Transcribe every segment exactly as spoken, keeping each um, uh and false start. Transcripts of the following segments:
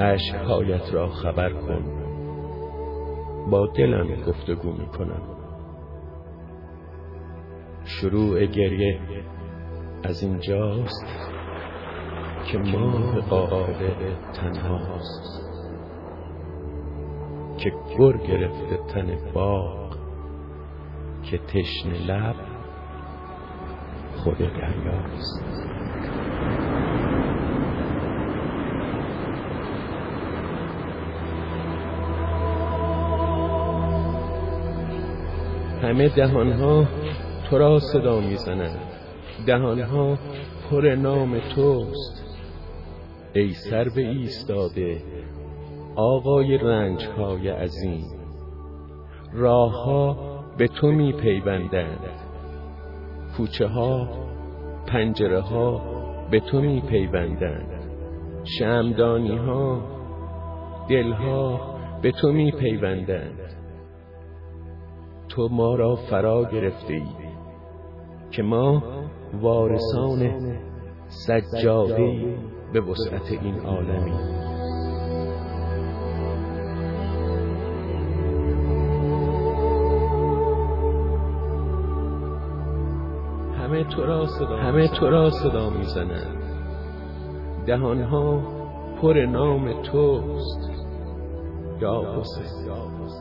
اشک‌هایت را خبر کن، با دلم گفتگو میکنم. شروع گریه از اینجاست که ماه قاعده تنهاست، که گر گرفته تن باغ، که تشنه لب خود دریاست. همه دهانها تو را صدا میزنند، دهانها پر نام توست. ای سر به ایستاده آقای رنج‌های عظیم، راهها به تو می پیوندند، کوچه ها پنجره ها به تو می پیوندند، شمعدانی ها دل ها به تو می پیوندند. تو ما را فرا گرفته ای که ما وارثان سجاده‌ای به وسعت این عالمی. همه تو را صدا همه تو را صدا میزنند، دهانها پر نام توست یا حسین.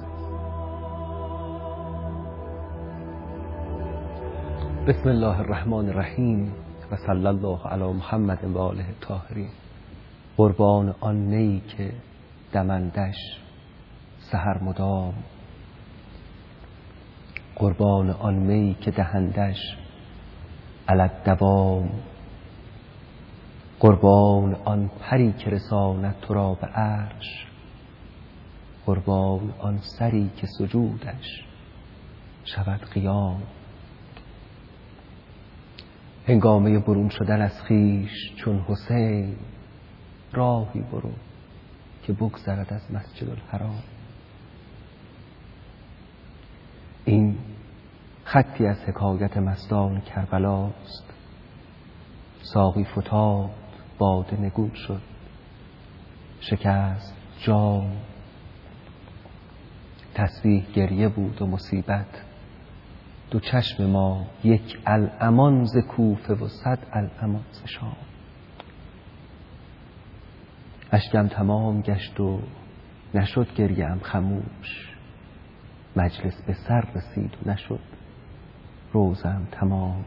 بسم الله الرحمن الرحیم و صلی الله علی محمد و آله الطاهرین. قربان آن نی که دمندش سحر مدام، قربان آن می که دهندش علت دوام، قربان آن پری که رساند تو را به عرش، قربان آن سری که سجودش شود قیام. هنگامه برون شدن از خویش چون حسین، راهی برو که بگذرد از مسجد الحرام. این خطی از حکایت مستان کربلاست. ساقی فتاد باده نگون شد، شکست جام. تسبیح گریه بود و مصیبت دو چشم ما، یک الامان ز کوفه و صد الامان ز شام. اشکم تمام گشت و نشد گریه‌ام خموش، مجلس به سر رسید و نشد روزم تمام.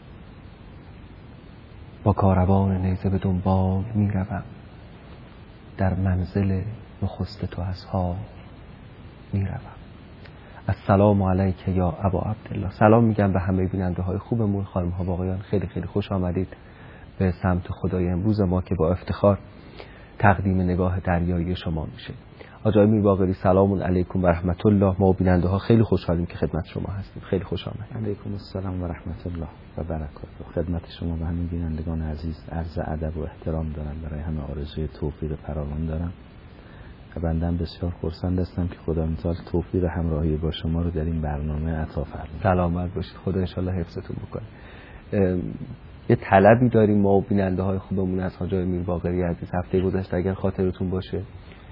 با کاروان نیزه به دنبال می روم، در منزل نخست تو اصحاب می روم. السلام علیک یا ابا عبدالله. سلام میگم به همه بیننده های خوبمون، خانم ها و آقایان. خیلی خیلی خوش آمدید به سمت خدای امروز ما که با افتخار تقدیم نگاه دریایی شما میشه. آقای میر باقری سلام علیکم و رحمت الله. ما بیننده ها خیلی خوشحالیم که خدمت شما هستیم. خیلی خوش آمدید. علیکم السلام و رحمت الله و برکاته. خدمت شما و همه بینندگان عزیز عرض ادب و احترام دارم. برای همه آرزوی توفیق فراوان دارم و بندم بسیار خرسند هستم که خدا متعال توفیق همراهی با شما رو در این برنامه عطا فرماید. سلامت باشید. خدا انشالله حفظتون بکنه. یه طلبی داریم ما و بیننده های خوبمون از حاج میر باقری عزیز. هفته گذشته اگر خاطرتون باشه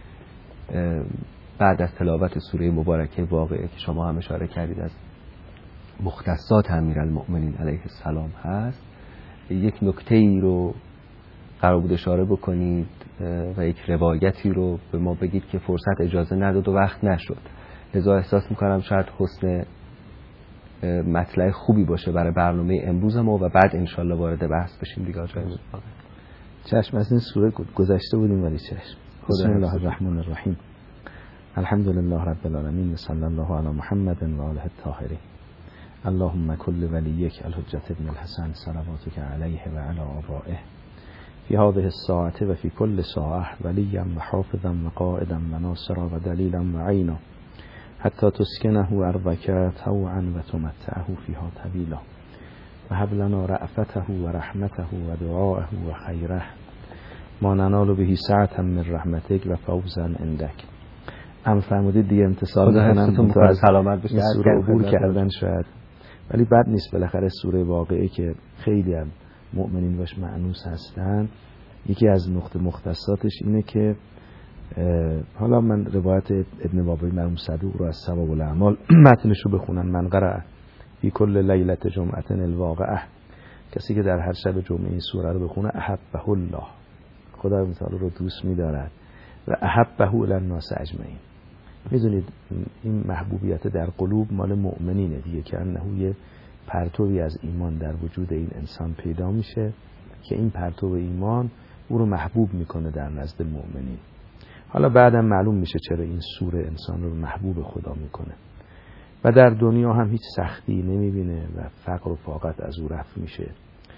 بعد از تلاوت سوره مبارکه واقعه که شما هم اشاره کردید از مختصات امیرالمؤمنین علیه السلام هست، یک نکته ای رو قرار بود اشاره بکنید و یک روایتی رو به ما بگید که فرصت اجازه نداد و وقت نشد. لذا احساس میکنم شاید حسن مطلع خوبی باشه برای برنامه امروز ما و بعد انشالله وارد بحث بشیم دیگه. آجای چشم. از این سوره گذشته بودیم ولی چشم. بسم الله الرحمن الرحیم. الحمد لله رب العالمین و صلی الله علی محمد و آله الطاهرین. اللهم کل ولیک الحجة ابن الحسن صلواتک علیه و علی آبائه فی هذه الساعة و فی کل ساعة ولیا و حافظا و قائدا و ناصرا و دلیلا و عینا حتی تسکنه ارضک طوعا و تمتعه فیها طویلا و هب لنا رأفته و رحمته و دعاءه و خیره ما ننال به سعة من رحمتک و فوزا عندک. هم فرمودید دیگه امتصال کنم تو از سلامت بشه. سوره عبور کردن شاید ولی بد نیست. بالاخره سوره واقعه که خیلی هم مؤمنین باش مأنوس هستن، یکی از نقطه مختصاتش اینه که حالا من روایت ابن بابی مرحوم صدوق رو از ثواب الاعمال متنش رو بخونم. من قرأ فی کل لیلة جمعة الواقعه، کسی که در هر شب جمعه این سوره رو بخونه احبه الله، خدا متعال رو دوست می‌دارد و احبه الی الناس اجمعین. میدونید این محبوبیت در قلوب مال مؤمنینه دیگه، که انه یه پرتوی از ایمان در وجود این انسان پیدا میشه که این پرتو ایمان او رو محبوب میکنه در نزد مؤمنین. حالا بعدم معلوم میشه چرا این سوره انسان رو محبوب خدا میکنه و در دنیا هم هیچ سختی نمیبینه و فقر و فاقت از او رفع میشه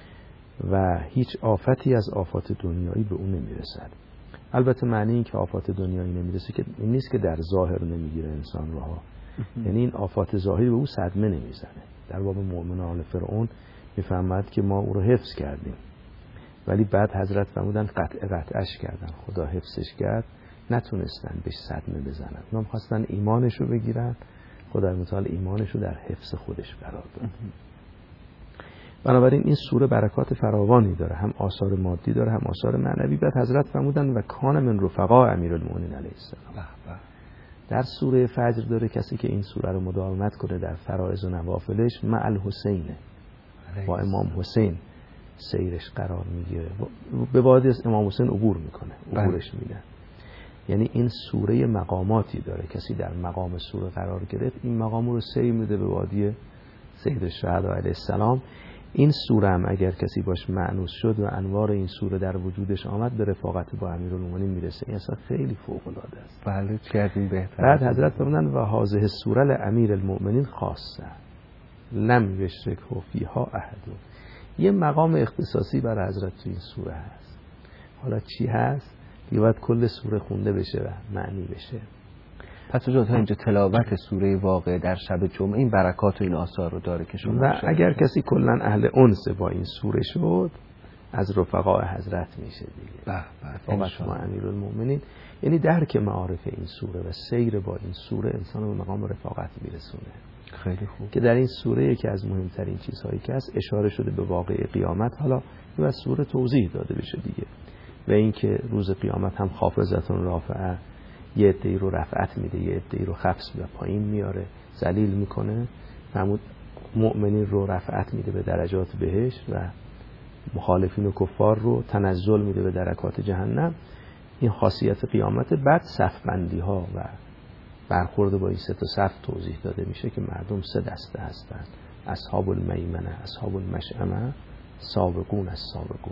و هیچ آفتی از آفات دنیایی به اون نمیرسد. البته معنی این که آفات دنیایی نمیرسه که این نیست که در ظاهر نمیگیره انسان رو ها، یعنی این آفات ظاهری به او صدمه نمیزنه. در باب مؤمن آل فرعون میفهمد که ما او رو حفظ کردیم، ولی بعد حضرت فرمودن قطع قطعش کردن، خدا حفظش کرد، نتونستن بهش صدمه بزنن. اونا خواستن ایمانش رو بگیرن، خدای متعال ایمانش رو در حفظ خودش قرار داد. بنابراین این سوره برکات فراوانی داره، هم آثار مادی داره هم آثار معنوی. بعد حضرت فرمودن و کان من رفقا امیرالمومنین علیه السلام. در سوره فجر داره کسی که این سوره رو مداومت کنه در فرائض و نوافلش مع الحسینه، با امام حسین سیرش قرار میگیره، به وادی از امام حسین عبور میکنه، عبورش میدن. یعنی این سوره مقاماتی داره، کسی در مقام سوره قرار گرفت این مقام رو سیر میده به وادی سید الشهدا علیه السلام. این سوره هم اگر کسی باش مأنوس شد و انوار این سوره در وجودش آمد به رفاقت با امیرالمومنین میرسه. این اصلا خیلی فوق العاده است. بله چقدر بهتره. بعد حضرت فرمودن و هذه السوره لامیر المؤمنین خاصه لم یشرک فیها احد. یه مقام اختصاصی برای حضرت تو این سوره هست. حالا چی هست؟ دیگه باید کل سوره خونده بشه و معنی بشه. پس اجازه اینجا تلاوت سوره واقعه در شب جمعه این برکات و این آثار رو داره که شما و اگر کسی کلا اهل انس با این سوره شد از رفقاء حضرت میشه دیگه. به به شما امیرالمومنین، یعنی درک معارف این سوره و سیر با این سوره انسان به مقام رفاقت میرسونه. خیلی خوب. که در این سوره یکی از مهمترین چیزهایی که هست اشاره شده به واقعه قیامت. حالا این از سوره توضیح داده بشه دیگه، و اینکه روز قیامت هم خافضتون رافعه یه عده‌ای رو رفعت میده، یه عده‌ای رو خفض و پایین میاره، ذلیل میکنه. فرمود مؤمنین رو رفعت میده به درجات بهشت و مخالفین و کفار رو تنزل میده به درکات جهنم. این خاصیت قیامت. بعد صف بندی ها و برخورد با این سه تا صف توضیح داده میشه که مردم سه دسته هستند: اصحاب المیمنه، اصحاب المشأمه، سابقون از سابقون.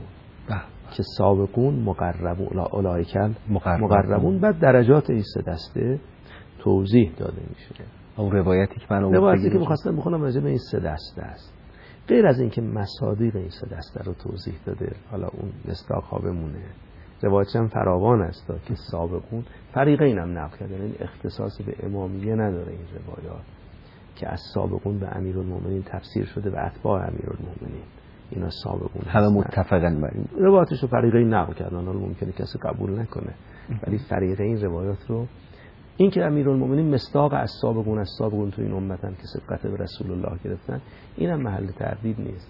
که سابقون مقربون، اولئک مقربون. بعد درجات این سه دسته توضیح داده میشه. اون روایتی که من روایتی که می‌خواستم بخونم راجع به این سه دسته است. غیر از اینکه مصادیق این سه دسته رو توضیح داده، حالا اون مصداق‌ها بمونه. روایت هم فراوان است که سابقون فریقین هم نقل کردن، این اختصاص به امامیه نداره این روایات که از سابقون به امیرالمومنین تفسیر شده و اتباع امیرالمومنین اینا سابقون همه متفقن بر این. روایاتش رو فریقین نقل کردن، حالا ممکنه کسی قبول نکنه ولی فریقین روایات رو، این که امیرالمومنین مصداق از سابقون از سابقون تو این امتن که سبقت به رسول الله گرفتن، اینم محل تردید نیست.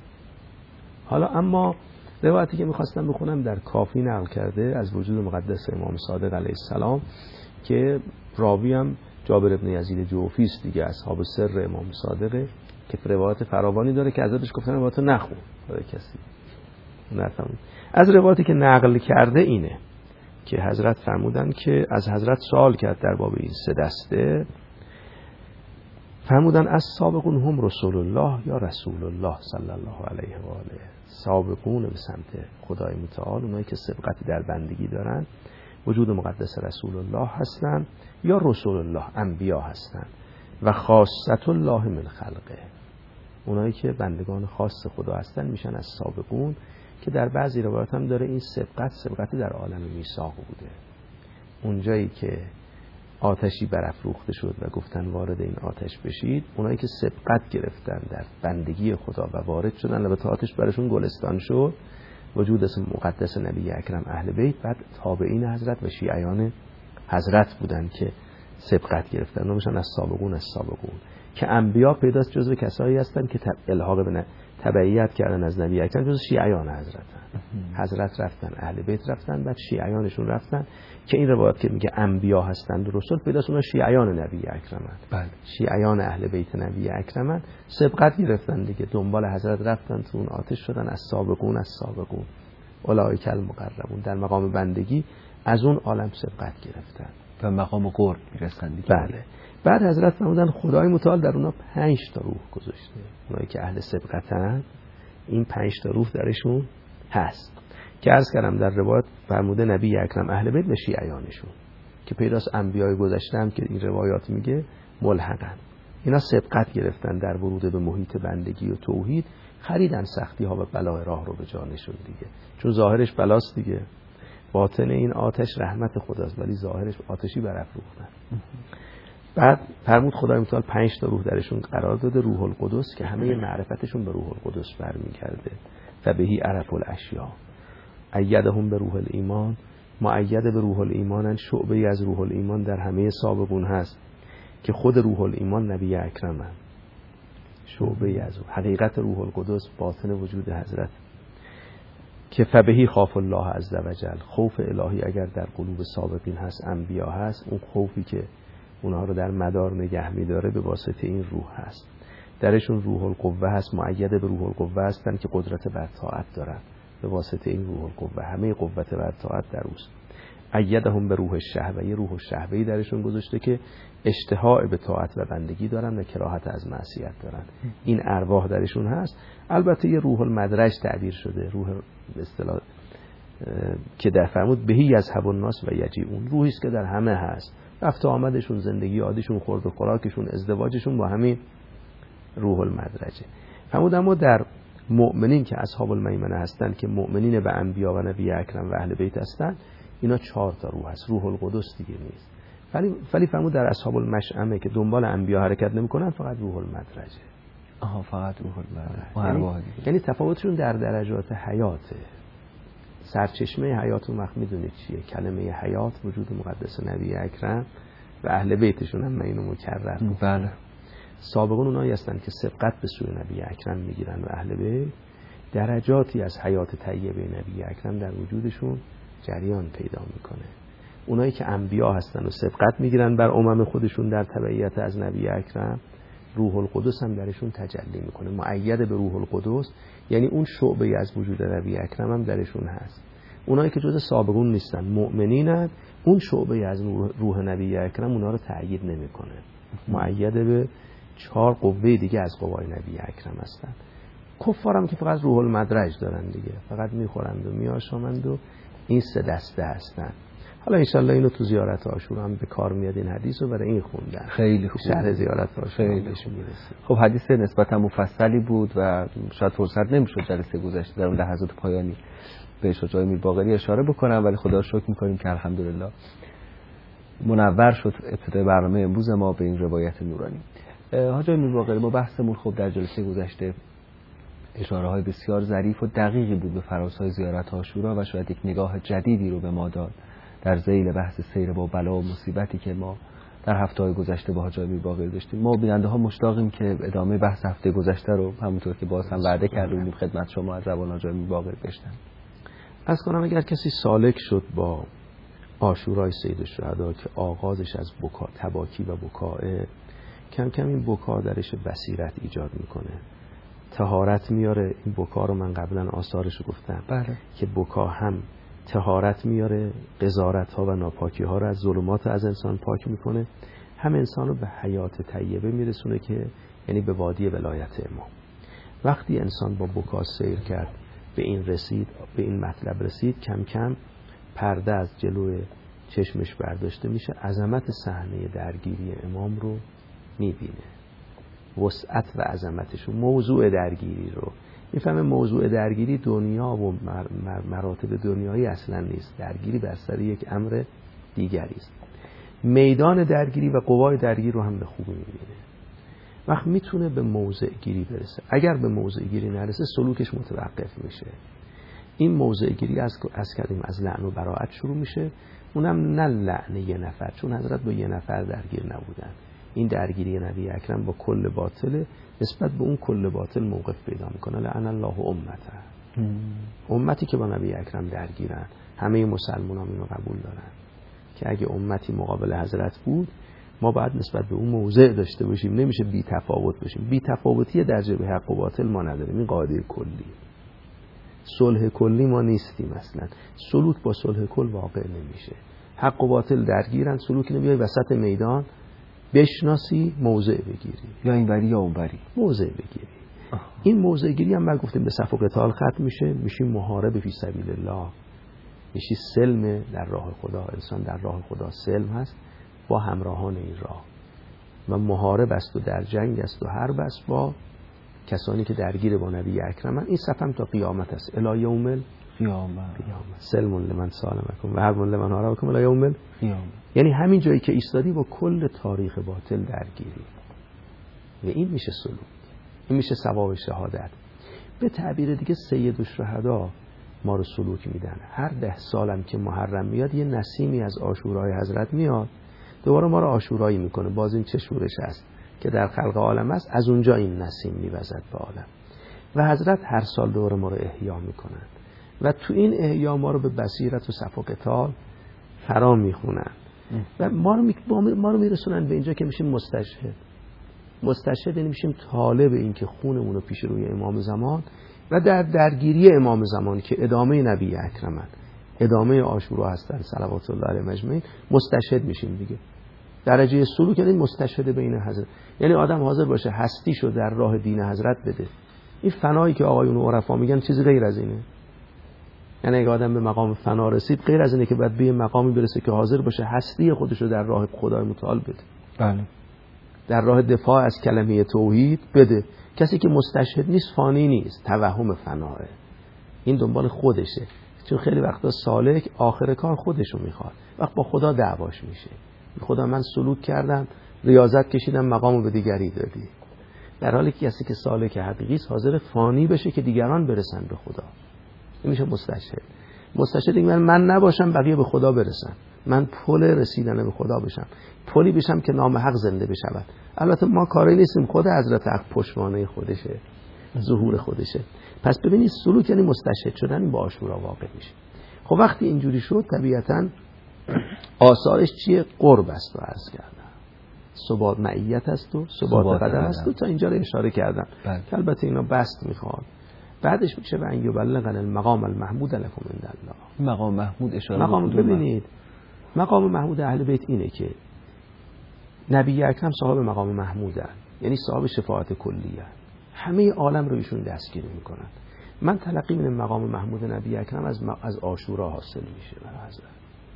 حالا اما روایتی که میخواستم بخونم در کافی نقل کرده از وجود مقدس امام صادق علیه السلام که راوی هم جابر بن یزید جوفی است دیگه، اصحاب سر امام صادقه، که روایت فراوانی داره که ازش گفتن روایت نخون برای کسی نفهم. از روایتی که نقل کرده اینه که حضرت فرمودن که از حضرت سوال کرد در باب این سه دسته، فرمودن از سابقون هم رسول الله یا رسول الله صلی الله علیه و آله. سابقون به سمت خدای متعال، اونایی که سبقتی در بندگی دارن، وجود مقدس رسول الله هستن یا رسول الله انبیا هستن، و خاصت الله من خلقه، اونایی که بندگان خاص خدا هستن میشن از سابقون، که در بعضی روایات هم داره این سبقت سبقتی در عالم میثاق بوده، اونجایی که آتشی برافروخته شد و گفتن وارد این آتش بشید، اونایی که سبقت گرفتن در بندگی خدا و وارد شدن، البته آتش براشون گلستان شد، وجود اسم مقدس نبی اکرم اهل بیت، بعد تابعین حضرت و شیعیان حضرت بودن که سبقت گرفتن، نمیشن از سابقون از سابقون. که انبیا پیداست جزو کسایی هستن که الحاق به تبعیت کردن از نبی اکرم جز شیعیان حضرتن. حضرت رفتن، اهل بیت رفتن، بعد شیعیانشون رفتن که این روایت که میگه انبیا هستند و رسول پیداست اونا شیعیان نبی اکرمن. بله. شیعیان اهل بیت نبی اکرمن سبقت گرفتن دیگه، دنبال حضرت رفتن، تو اون آتش شدن، از سابقون از سابقون اولئک المقربون، در مقام بندگی از اون عالم سبقت گرفتن و مقام قرب میرسن دیگه. بله. بعد حضرت فرمودن خدای متعال در اونا پنج تا روح گذاشته، اونایی که اهل سبقتن این پنج تا روح درشون هست که عرض کردم در روایت فرموده نبی اکرم اهل بیت و شیعیانشون که پیداست انبیای گذشته هم که این روایات میگه ملحقن. اینا سبقت گرفتن در ورود به محیط بندگی و توحید، خریدن سختی ها و بلای راه رو به جا نشون دیگه، چون ظاهرش بلاست دیگه، باطن این آتش رحمت خداست ولی ظاهرش آتشی برافروختن. بعد فرمود خدای متعال پنج تا روح درشون قرار داده، روح القدس که همه معرفتشون به روح القدس برمیگرده و بهی عرف الاشیا، ایدهم به روح الایمان، مؤید به روح الایمانن، شعبه‌ای از روح الایمان در همه سابقون هست که خود روح الایمان نبی اکرمن، شعبه‌ای از اون حقیقت روح القدس باطن وجود حضرت که فبهی خاف الله عز وجل، خوف الهی اگر در قلوب سابقین هست، انبیا هست، اون خوفی که اونها رو در مدار نگه می‌داره به واسطه این روح هست. درشون روح القوه هست، مؤید به روح القوه هستن که قدرت بر طاعت دارن به واسطه این روح القوه، همه قوت بر طاعت در اوست. ایدهم به روح الشهوه، یه روح الشهوه‌ای درشون گذاشته که اشتهاء به طاعت و بندگی دارن و کراهت از معصیت دارن. این ارواح درشون هست. البته یه روح المدرج تعبیر شده، روح به اصطلاح که در فرمود بهی از هب الناس و یجیئون، روحی است که در همه هست، رفت و آمدشون، زندگی عادیشون، خورد و خوراکشون، ازدواجشون با همین روح المدرجه. فرمود اما در مؤمنین که اصحاب المیمنه هستند که مؤمنین به انبیا و نبی اکرم و اهل بیت هستند، اینا چهار تا روح هست، روح القدس دیگه نیست. ولی ولی فرمود در اصحاب المشأمه که دنبال انبیا حرکت نمی‌کنن فقط روح المدرجه. آها فقط روح المدرجه. یعنی, یعنی تفاوتشون در درجات حیاته. سرچشمه حیات اون وقت میدونید چیه؟ کلمه حیات وجود مقدس نبی اکرم و اهل بیتشون هم اینو مکرر. بله. سابقون اونایی هستن که سبقت به سوی نبی اکرم میگیرن و اهل بیت درجاتی از حیات طیبه نبی اکرم در وجودشون جریان پیدا میکنه. اونایی که انبیا هستن و سبقت میگیرن بر امم خودشون در تبعیت از نبی اکرم، روح القدس هم درشون تجلی میکنه، مؤید به روح القدس، یعنی اون شعبه از وجود نبی اکرم هم درشون هست. اونایی که جز سابقون نیستن، مؤمنینن، اون شعبه از روح نبی اکرم اونا رو تأیید نمیکنه، مؤید به چهار قوه دیگه از قوای نبی اکرم هستن. کفارم که فقط روح المدرج دارن دیگه، فقط میخورند و میآشامند و این سه دسته هستن. حالا انشالله اینو تو زیارت عاشورا هم به کار میاد، این حدیث رو برای این خوندن. خیلی خوب. شرح زیارت عاشورا خیلی خوب. خب حدیث نسبتا مفصلی بود و شاید فرصت نمیشد جلسه گذشته در اون لحظات پایانی بهش جای میر باقری اشاره بکنم، ولی خدا شکر میکنیم که الحمدلله منور شد ابتدای برنامه امروز ما به این روایت نورانی. حاج میر باقری، ما بحثمون خب در جلسه گذشته اشاره های بسیار ظریف و دقیقی بود به فراسای زیارت عاشورا و شاید یک نگاه جدیدی رو به ما داد در ذیل بحث سیر با بلا و مصیبتی که ما در هفته‌های گذشته با حاج میر باقری داشتیم. ما بیننده ها مشتاقیم که ادامه بحث هفته گذشته رو همونطور که باز هم وعده کردیم خدمت شما از زبان حاج میر باقری بشنویم. از کنم اگر کسی سالک شد با عاشورای سید الشهدا که آغازش از بکا، تباکی و بکاه، کم کم این بکا درش بصیرت ایجاد میکنه، طهارت میاره. این بکا رو من قبلا آثارش گفتم. بله. که بکا هم طهارت میاره، قذارت ها و ناپاکی ها رو از ظلمات از انسان پاک میکنه، هم انسان رو به حیات طیبه میرسونه که یعنی به وادی ولایت امام. وقتی انسان با بکا سیر کرد به این رسید، به این مطلب رسید، کم کم پرده از جلوی چشمش برداشته میشه، عظمت صحنه درگیری امام رو میبینه، وسعت و عظمتش، موضوع درگیری رو میفهمه. موضوع درگیری دنیا و مر مر مراتب دنیایی اصلا نیست، درگیری بر سر یک امر دیگری است. میدان درگیری و قوای درگیری رو هم به خوبی میبینه. وقت میتونه به موضع گیری برسه. اگر به موضع گیری نرسه سلوکش متوقف میشه. این موضع گیری از از کردیم از لعن و براءت شروع میشه، اونم نه لعن یه نفر، چون حضرت با یه نفر درگیر نبودن، این درگیری نبی اکرم با کل باطل نسبت به اون کل باطل موقف پیدا میکنه. لعن الله امته، امتی که با نبی اکرم درگیرن. همه مسلمانان اینو قبول دارن که اگه امتی مقابل حضرت بود ما باید نسبت به اون موضع داشته باشیم، نمیشه بی تفاوت باشیم. بی تفاوتی در جبهه حق و باطل ما نداریم، این قاعده کلی. صلح کلی ما نیستیم اصلا. سلوک با صلح کل واقع نمیشه. حق و باطل درگیرن، سلوک نمیای وسط میدان بشناسی موضع بگیری، یا اینوری یا اونوری موضع بگیری. آه. این موضع گیری هم بعد گفتیم به صف و قتال ختم میشه، میشیم محارب فی سبیل الله، میشی سلم در راه خدا. انسان در راه خدا سلم هست با همراهان این راه و محارب است و در جنگ است و حرب است با کسانی که درگیر با نبی اکرمن. این صفم تا قیامت است، الی یوم القیامه. سلم لمن سالمکم و حرب لمن حاربکم الی یوم القیامه. یعنی همین جایی که ایستادی با کل تاریخ باطل درگیری و این میشه سلوک، این میشه ثواب شهادت. به تعبیر دیگه سید الشهدا ما رو سلوک میدن. هر ده سالم که محرم میاد یه نسیمی از عاشورای حضرت میاد دوباره ما رو عاشورایی میکنه. باز این چه شورش است که در خلق عالم است، از اونجا این نسیم میوزد به عالم و حضرت هر سال دوباره ما رو احیا میکنن و تو این احیا ما رو به بصیرت و صف و قتال فرا میخونن و ما رو, می... ما رو میرسونن به اینجا که میشیم مستشهد. مستشهد یعنی میشیم طالب این که خونمون رو پیش روی امام زمان و در درگیری امام زمان که ادامه نبی اکرمن، ادامه عاشورا هستن صلوات الله علیه مجمعین، مستشهد میشیم دیگه. درجه سلوک یعنی مستشهد بین حضرت، یعنی آدم حاضر باشه هستیشو در راه دین حضرت بده. این فنایی که آقایون عرفا میگن چیزی غیر از اینه. یعنی اگه آدم به مقام فنا رسید غیر از اینه که بعد به مقامی برسه که حاضر باشه هستی خودشو در راه خدای متعال بده. بله. در راه دفاع از کلمه توحید بده. کسی که مستشهد نیست فانی نیست، توهم فناه. این دنبال خودشه. چون خیلی وقتا سالک آخر کار خودشو میخواد، وقت با خدا دعواش میشه. خدا من سلوک کردم، ریاضت کشیدم، مقامو به دیگری دادی. در حالی که کسی که سالک حقیقی است حاضر فانی بشه که دیگران برسن به خدا. این میشه مستشهد. مستشهد میگه من نباشم بقیه به خدا برسن، من پل رسیدن به خدا بشم، پلی بشم که نام حق زنده بشود. البته ما کاری نیستیم، خود حضرت حق پشتوانه خودشه، ظهور خودشه. پس ببینید سلوک یعنی مستشهد شدن با عاشورا واقع میشه. خب وقتی اینجوری شد طبیعتاً آثارش چیه؟ قرب است و عرض کردم ثبات معیت است و ثبات قدم است و تا اینجا رو اشاره کردم که البته اینا بست میخواد. بعدش میشه و ان یبلغن المقام المحمود لکم عند الله. مقام محمود اشاره مقام ببینید مقام محمود اهل بیت اینه که نبی اکرم صاحب مقام محمودن، یعنی صاحب شفاعت کلیه، همه عالم رو ایشون دستگیری میکنن. من تلقی من مقام محمود نبی اکرم از از عاشورا حاصل میشه. برای حضرت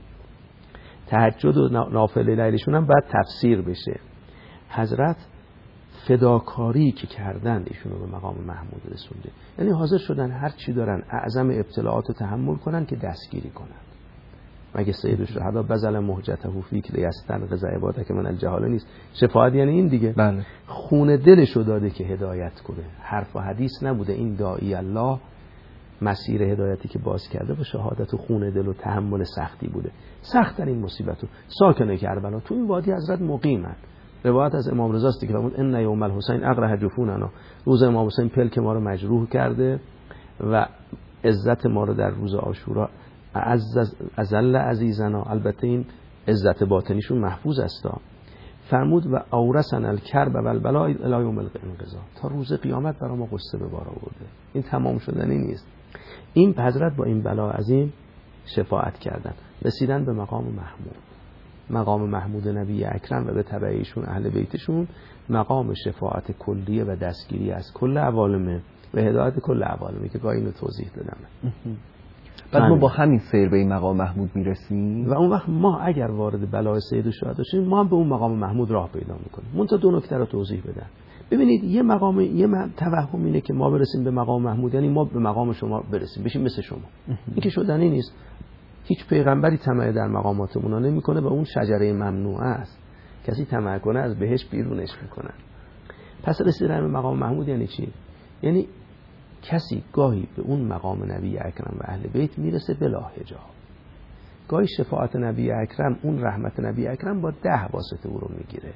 تهجد و نافله لیلشون هم باید تفسیر بشه. حضرت فداکاری که کردن ایشون رو به مقام محمود رسونده، یعنی حاضر شدن هر چی دارن اعظم ابتلاعات رو تحمل کنن که دستگیری کنن. مگه سید الشهدا بذل مهجته فیک لیستنقذ عبادک من الجهاله نیست؟ شفاعت یعنی این دیگه. بله. خون دلش رو داده که هدایت کنه، حرف و حدیث نبوده. این داعی الله مسیر هدایتی که باز کرده با شهادت و خون دل و تحمل سختی بوده. سخت ترین مصیبت رو ساکنه کربلا تو این وادی حضرت مقیمن. روایت از امام رضا است که فرمود ان یوم الحسین اقرح جفوننا، روز امام حسین پلک ما رو مجروح کرده و عزت ما رو در روز عاشورا عز ازل عزیزنا. البته این عزت باطنیشون محفوظ است. فرمود و اورثنا الکرب و البلاء الی یوم القیامه، تا روز قیامت برای ما قصه به بار آورده. این تمام شدنی نیست. این حضرت با این بلا عظیم شفاعت کردن، رسیدن به مقام محمود. مقام محمود نبی اکرم و به تبع ایشون اهل بیتشون مقام شفاعت کلیه و دستگیری از کل عوالمه و هدایت کل عوالمه که گاهی اینو توضیح دادم. بعد ما با همین سیر به این مقام محمود میرسیم و اون وقت ما اگر وارد بلای سید الشهدا شدیم ما هم به اون مقام محمود راه پیدا میکنیم. منتها دو نکته رو توضیح بدم. ببینید یه مقام یه توهم اینه که ما برسیم به مقام محمود یعنی ما به مقام شما برسیم بشیم مثل شما. این که شدنی نیست. هیچ پیغمبری طمع در مقاماتمون نمیکنه و اون شجره ممنوعه است. کسی طمع کنه از بهش بیرونش میکنن. پس رسیدن به مقام محمود یعنی چی؟ یعنی کسی گاهی به اون مقام نبی اکرم و اهل بیت میرسه بلا حجاب. گاهی شفاعت نبی اکرم، اون رحمت نبی اکرم با ده واسطه او رو میگیره.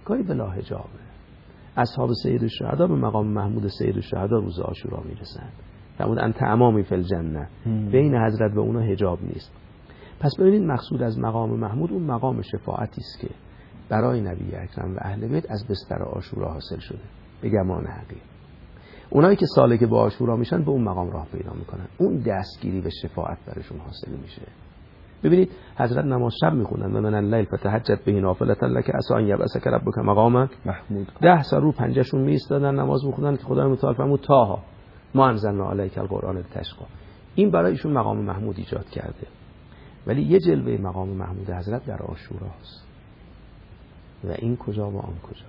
گاهی بلا حجابه. اصحاب سید الشهدا به مقام محمود سید الشهدا روز عاشورا میرسن. فرمود انت امامی فی الجنه، بین حضرت و اونا حجاب نیست. پس ببینید مقصود از مقام محمود اون مقام شفاعتی است که برای نبی اکرم و اهل بیت از بستر عاشورا حاصل شده به گمان حقیقی. اونایی که سالک با عاشورا میشن به اون مقام راه پیدا میکنن، اون دستگیری به شفاعت برشون حاصل میشه. ببینید حضرت نماز شب میخونن و من اللیل فتهجد به نافلة لک عسی ان یبعثک ربک مقاما محمود. ده سال رو پنجهشون میایستادن نماز میخوندن که خدای متعال فرمود طه ما انزلنا علیک القرآن لتشقی. این برای ایشون مقام محمود ایجاد کرده. ولی یه جلوه مقام محمود حضرت در عاشوراست. و این کجا و آن کجا؟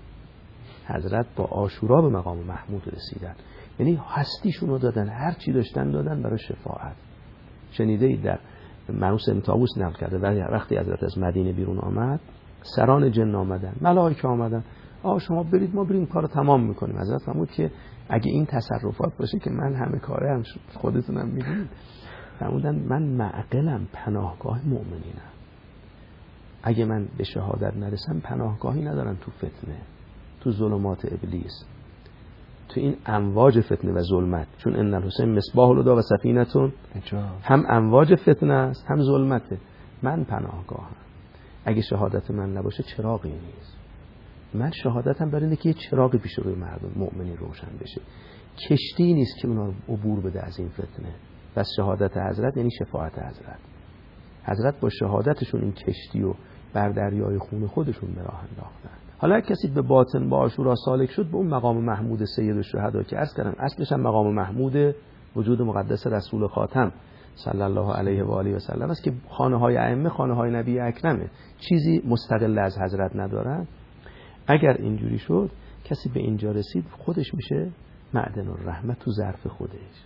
حضرت با عاشورا به مقام محمود رسیدن. یعنی هستیشون رو دادن، هر چی داشتن دادن برای شفاعت. شنیده اید در منوس ابن طاووس نقل کرده وقتی حضرت از مدینه بیرون آمد سران جن آمدن، ملائکه آمدن، آ شما برید ما بریم کارو تمام میکنیم. حضرت فرمود که اگه این تصرفات باشه که من همه کاره هم خودتونم میدونید. فرمودن من معقلم، پناهگاه مؤمنینم. اگه من به شهادت نرسم پناهگاهی ندارم تو فتنه، تو ظلمات ابلیس، تو این امواج فتنه و ظلمت. چون ان الحسین مصباح الهدی و سفینتون، هم امواج فتنه است هم ظلمته. من پناهگاهم. اگه شهادت من نباشه چراغی نیست. من شهادتم برای اینه که یه چراغی پیش روی مردم مؤمنین روشن بشه. کشتی نیست که اونا رو عبور بده از این فتنه. پس شهادت حضرت یعنی شفاعت حضرت. حضرت با شهادتشون این کشتی رو بر دریای خون خودشون به راه انداختن. حالا کسی به باطن با عاشورا سالک شد به اون مقام محمود سید الشهدا که عرض کردم اصلش هم مقام محمود وجود مقدس رسول خاتم صلی الله علیه و آله و سلم است که خانه های ائمه خانه های نبی اکرمه، چیزی مستقل از حضرت ندارن. اگر اینجوری شد کسی به اینجا رسید خودش میشه معدن الرحمت تو ظرف خودش.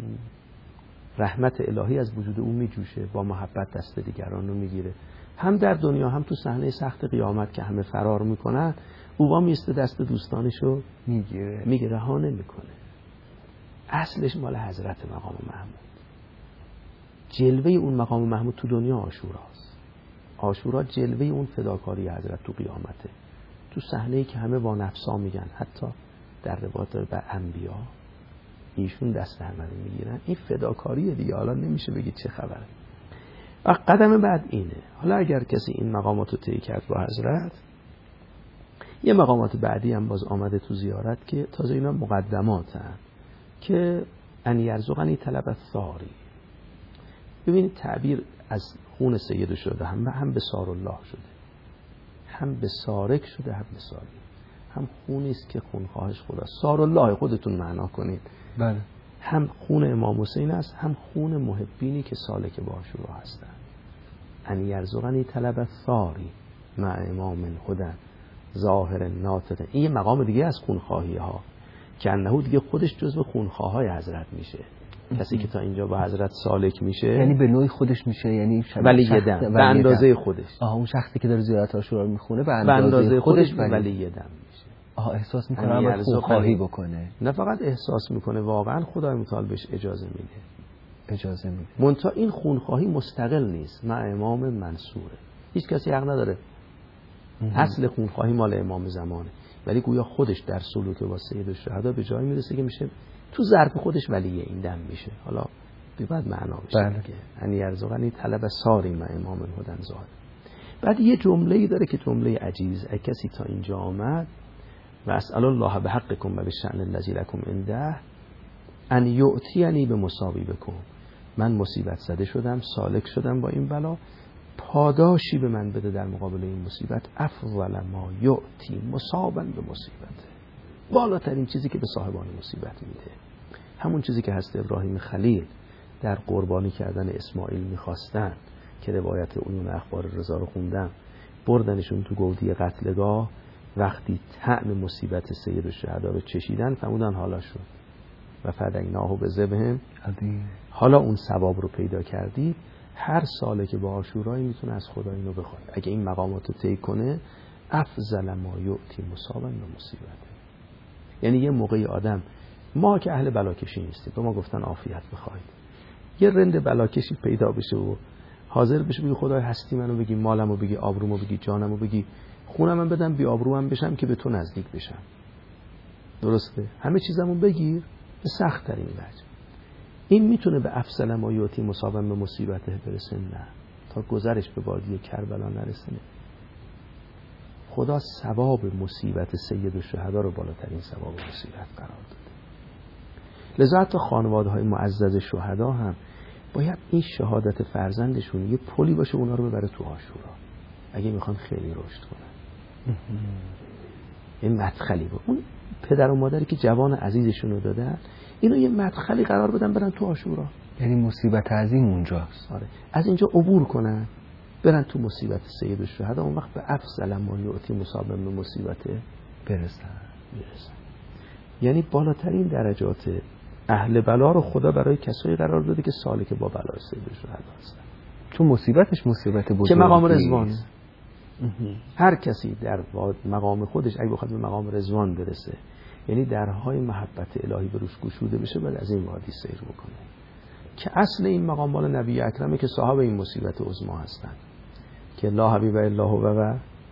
رحمت الهی از وجود اون میجوشه، با محبت دست دیگران رو میگیره. هم در دنیا هم تو صحنه سخت قیامت که همه فرار میکنن او با میسته دست دوستانشو میگیره میگیره ها نمیکنه. اصلش مال حضرت مقام محمود. جلوه اون مقام محمود تو دنیا عاشوراست. عاشورا جلوه اون فداکاری حضرت تو قیامته. تو صحنه‌ای که همه با نفسا میگن، حتی در روایت به انبیا ایشون دست همه رو میگیرن. این فداکاریه دیگه. حالا نمیشه بگید چه خبره. و قدم بعد اینه. حالا اگر کسی این مقامات رو طی کرد با حضرت، یه مقامات بعدی هم باز آمده تو زیارت که تازه اینا مقدمات هست که ان یرزقنی طلب الثاری. ببینید تعبیر از خون سید شده، هم هم به سار الله شده، هم به سارک شده، هم به ساری. هم خونی است که خون خواهش خدا سار الله خودتون معنا کنید. بله. هم خون امام حسین است، هم خون محبینی که سالک با عاشورا هستند. ان یرزقنی طلب الثاری مع امام هدى ظاهر ناطق. این یه مقام دیگه از خونخواهی ها که انه دیگه خودش جزو خونخواهای حضرت میشه. کسی که تا اینجا با حضرت سالک میشه یعنی به نوعی خودش میشه، یعنی ولی دم به اندازه خودش. آها اون شخصی که داره زیارت عاشورا رو میخونه به اندازه, اندازه خودش, خودش ولی دم میشه. آها احساس میکنه اما خونخواهی بکنه. نه فقط احساس میکنه، واقعا خدای متعال بهش اجازه میده. اجازه میده. منتها این خونخواهی مستقل نیست، مع امام منصوره. هیچ کسی حق نداره. اصل خونخواهی مال امام زمانه، ولی گویا خودش در سلوک با سید الشهدا به جایی میرسه که میشه تو ظرف خودش ولی این دم میشه. حالا بعد معنا بشه دیگه. ان یرزقنی طلب ساری مع امام هدى ظاهر. بعد یه جمله‌ای داره که جمله عجیبه. اگه کسی تا اینجا آمد و اسأل الله بحقکم و بشأن الذی لکم عنده ان یؤتینی بمصابی بکم. من مصیبت زده شدم، سالک شدم با این بلا، پاداشی به من بده در مقابل این مصیبت. افضل ما یؤتی مصابا به مصیبت. بالاترین چیزی که به صاحبان مصیبت میده. همون چیزی که هست ابراهیم خلیل در قربانی کردن اسماعیل میخواستن که روایت عیون اخبار رضا رو خوندم، بردنشون تو گودی قتلگاه، وقتی طعم مصیبت سید الشهدا رو چشیدن فرمودن حالا شد و فدیناه بذبح عظیم. حالا اون ثواب رو پیدا کردی. هر ساله که با عاشورایی میتونه از خدا اینو بخواد. اگه این مقامات رو طی کنه افضل ما یؤتی مصابا به مصیبت. یعنی یه موقعی آدم، ما که اهل بلاکشی نیستیم، به ما گفتن عافیت بخواید، یه رند بلاکشی پیدا بشه و حاضر بشه بگی خدای هستی منو بگی، مالمو بگی، آبرومو بگی، جانمو بگی، خونم هم بدم بیابرو هم بشم که به تو نزدیک بشم. درسته؟ همه چیزمو بگیر به سخت ترین وجه. این میتونه به افضل ما یاتی مصابم به مصیبته برسه؟ نه، تا گذرش به وادی کربلا نرسه. خدا ثواب مصیبت سید الشهدا رو بالاترین ثواب مصیبت قرار داده. لذا حتی خانواده‌های معزز شهدا هم باید این شهادت فرزندشون یه پلی باشه اونا رو ببره تو عاشورا اگه میخوان خیلی رشد کنن. این مدخلی بود. اون پدر و مادری که جوان عزیزشون رو دادن اینو یه مدخلی قرار بدن برن تو عاشورا. یعنی مصیبت عظیم اونجاست. آره، از اینجا عبور کنن برن تو مصیبت سید الشهدا، اون وقت به افضل ما یعطی مصابم به مصیبت برسن برسن یعنی بالاترین درجات اهل بلا رو خدا برای کسایی قرار داده که سالک با بلای سید الشهدا هستن، چون مصیبتش مصیبت بزرگی که مقام رضوان. هر کسی در مقام خودش اگه بخواد به مقام رضوان برسه، یعنی درهای محبت الهی به روش گشوده بشه، بعد از این وادی سیر بکنه که اصل این مقام مال نبی اکرمه که صاحب این مصیبت عظما هستن که لا حبیب الا هو و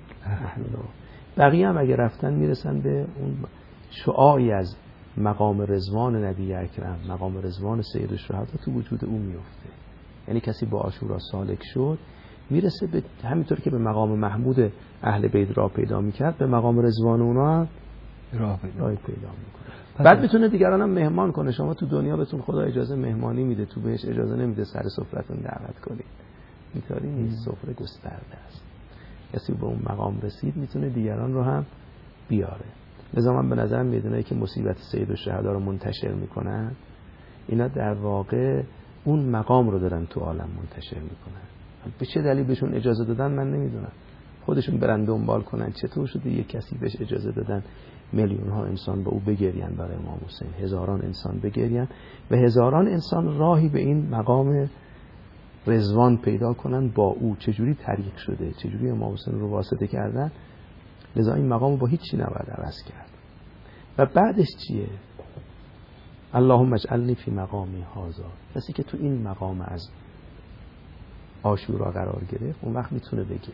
بقیه هم اگه رفتن میرسن به اون شعاعی از مقام رضوان نبی اکرم، مقام رضوان سید الشهدا تو وجود او میفته. یعنی کسی با عاشورا سالک شد میرسه به همینطور که به مقام محمود اهل بیت را پیدا میکرد، به مقام رضوان اونا هم راه پیدا میکنه. بعد میتونه دیگران هم مهمان کنه. شما تو دنیا بهتون خدا اجازه مهمانی میده، تو بهش اجازه نمیده سر سفرتون دعوت کنید. اینطوری نیست، سفره گسترده است. کسی به اون مقام رسید میتونه دیگران رو هم بیاره. لذا من به نظرم میدونه که مصیبت سید الشهدا رو منتشر میکنن، اینا در واقع اون مقام رو دارن تو عالم منتشر میکنن. به چه دلیل بهشون اجازه دادن من نمیدونم، خودشون برن دنبال کنن. چطور شده یک کسی بهش اجازه دادن میلیون ها انسان به او بگرین، برای امام حسین هزاران انسان بگرین و هزاران انسان راهی به این مقام رضوان پیدا کنن با او. چجوری طریق شده، چجوری امام حسین رو واسطه کردن. لذا این مقام با هیچی نباید عوض کرد. و بعدش چیه؟ اللهم اجعلنی فی مقامی هذا. کسی که تو این مقام از عاشورا قرار گرفت اون وقت میتونه بگه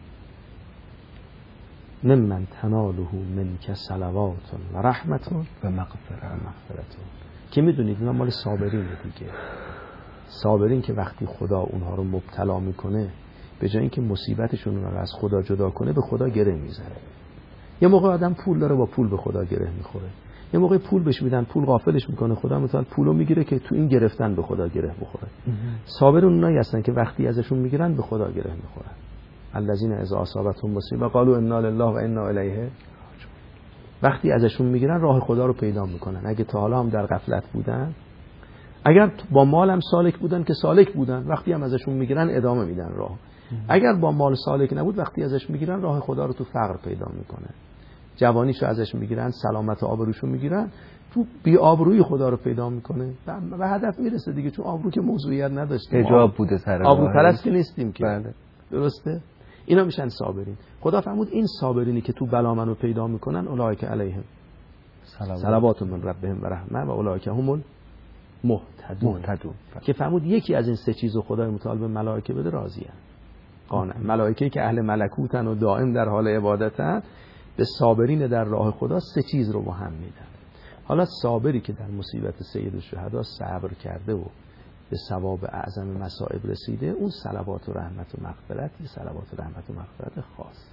ممن تناله منک صلوات و رحمت و مغفرت. که میدونید اینا مال صابرینه دیگه. صابرین که وقتی خدا اونها رو مبتلا میکنه به جای اینکه مصیبتشون رو از خدا جدا کنه به خدا گره میزنه. یه موقع آدم پول داره با پول به خدا گره میخوره، یه موقع پول بهش میدن پول غافلش میکنه، خدا مثلا پولو میگیره که تو این گرفتن به خدا گره بخوره. صابرون اونایی هستن که وقتی ازشون میگیرن به خدا گره میخورن. الذین اذا اصابتهم مصیبه قالوا انا لله و انا الیه. وقتی ازشون میگیرن راه خدا رو پیدا میکنن. اگه تا حالا هم در غفلت بودن، اگر با مال هم سالک بودن که سالک بودن، وقتی هم ازشون میگیرن ادامه میدن راه. اگر با مال سالک نبود، وقتی ازش میگیرن راه خدا رو تو فقر پیدا میکنه. جوانیشو ازش میگیرن، سلامت آبروشو میگیرن، تو بی آبروی خدا رو پیدا میکنه و هدف میرسه دیگه. چون آبرو که موضوعیت نداشت، حجاب بوده سر آبرو پرست که نیستیم که. بله. درسته؟ اینا میشن صابرین. خدا فرمود این صابرینی که تو بلا منو پیدا میکنن اولئک علیهم صلوات من ربهم و رحمه و اولئک هم المهتدون. که فرمود یکی از این سه چیزو خدای متعال به ملائکه بده راضیه. قانع. ملائکه که اهل ملکوتن و دائم در حال عبادتن به صابرین در راه خدا سه چیز رو با هم میدن. حالا صابری که در مصیبت سید الشهدا صبر کرده و به ثواب اعظم مصائب رسیده، اون صلوات و رحمت و مغفرت، یه صلوات و رحمت و مغفرت خاص.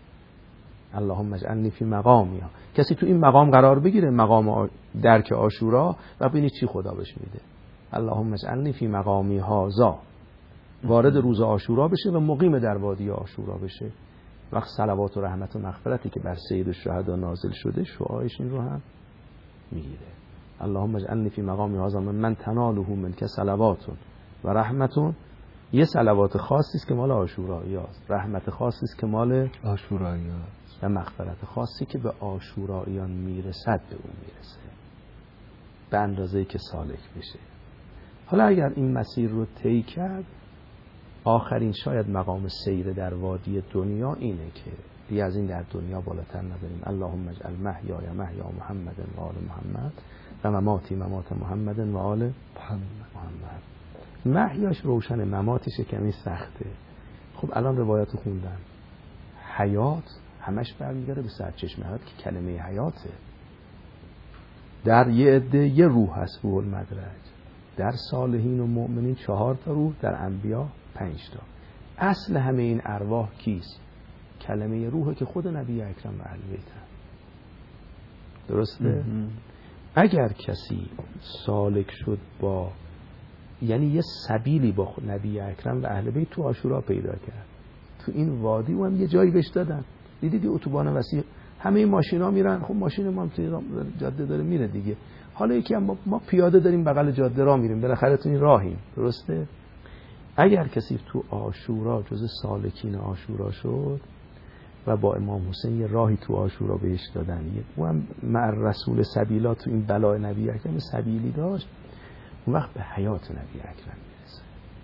اللهم اجعلنی فی مقامی. کسی تو این مقام قرار بگیره، مقام درک عاشورا، و ببینید چی خدا بهش میده. اللهم اجعلنی فی مقامی هذا. وارد روز عاشورا بشه و مقیم در وادی عاشورا بشه. وقت صلوات و رحمت و مغفرتی که بر سید الشهدا نازل شده شعاعش این رو هم میگیره. اللهم اجعلنی فی مقامی هذا من تناله منک صلوات و رحمت. یه صلوات خاصی است که مال عاشورایی است، رحمت خاصی است که مال عاشورایی است، و مغفرت خاصی که به عاشوراییان میرسد به اون میرسه به اندازه‌ای که سالک بشه. حالا اگر این مسیر رو طی کرد، آخرین شاید مقام سیر در وادی دنیا اینه که دیگه از این در دنیا بالاتر نداریم. اللهم اجعل محیای محیا محمد و آل محمد و مماتی ممات محمد و آل محمد. محیاش روشن، مماتش کمی سخته. خب الان روایاتو خوندن، حیات همش برمیگرده به سرچشمه حیات که کلمه حیاته. در یه عده یه روح هست، روح المدرج. در صالحین و مؤمنین چهار تا روح، در انبیا پنج تا. اصل همه این ارواح کیست؟ کلمه روحه که خود نبی اکرم و اهل بیت هم. درسته؟ اگر کسی سالک شد با، یعنی یه سبیلی با نبی اکرم و اهل بیت تو عاشورا پیدا کرد، تو این وادی و هم یه جایی بهش دادن، دیدید اتوبان وسیع، همه ماشینا میرن، خب ماشین ما هم تو جاده داره میره دیگه، حالا یکی هم ما پیاده داریم بغل جاده راه میریم، بالاخره تو این راهیم. درسته؟ اگر کسی تو عاشورا جز سالکین عاشورا شد و با امام حسین یه راهی تو عاشورا بهش دادن، او هم مع رسول سبیلا تو این بلای نبی اکرم سبیلی داشت، اون وقت به حیات نبی اکرم میرسه،